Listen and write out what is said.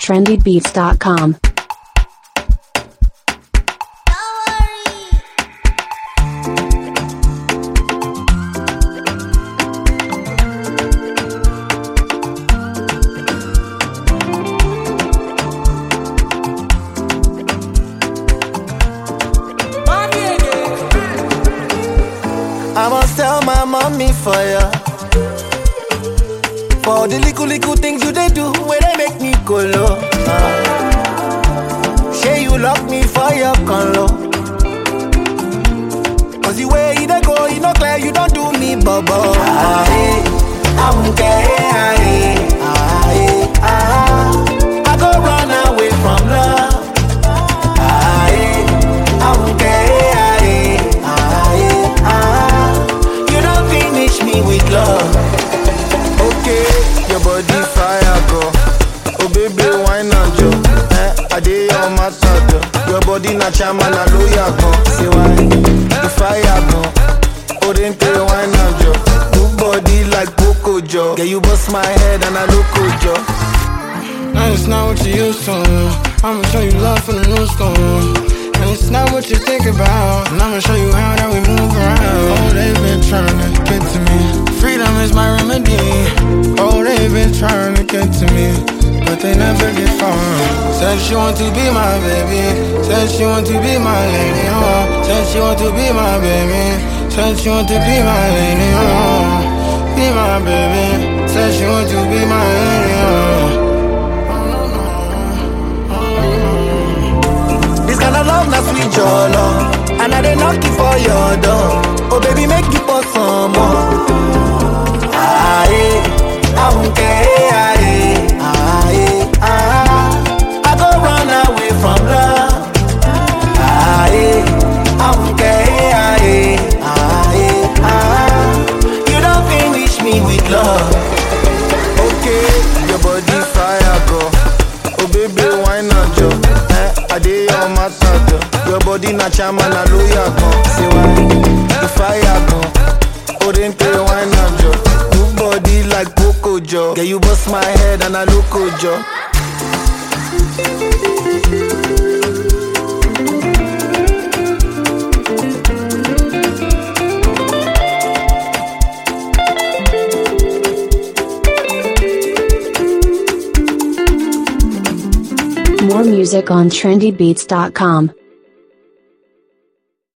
trendybeats.com. I must tell my mommy for ya. For the little things you they do, where they make me go low. Say you lock me for your conlo. Cause the way you they go, you know clear, you don't do me bubble. I'm gay. I go run away from love. I'm gay. Me with love. Okay, your body fire go. Oh baby, why not yo? I did your matter. Your body na chama na lawyer go. Say why? The fire go. Oh then pay why not yo? Good body like Poco Joe. Yeah, you bust my head and I look good yo. Now it's not what you used to. I'ma show you love from the new school. And it's not what you think about. And I'ma show you how that we move around. Oh, they've been trying to get to me. Freedom is my remedy. Oh, they've been trying to get to me, but they never get far. Said she want to be my baby. Said she want to be my lady. Oh, said she want to be my baby. Said she want to be my lady. Oh, be my baby. Said she want to be my lady. Oh. This kind of love, not sweet your love. And I they knock you for your door. Oh baby, make you pour some more. I'm gay. I go run away from love. I'm gay. You don't finish me with love. Okay, your body fire go. Oh baby, why not yo? I did your matter. Your body na chama na lawyer go. Say why? The fire go. Oh then pay why not yo? Good body like Poco Joe. Yeah, you bust my head and I look good yo. More music on trendybeats.com.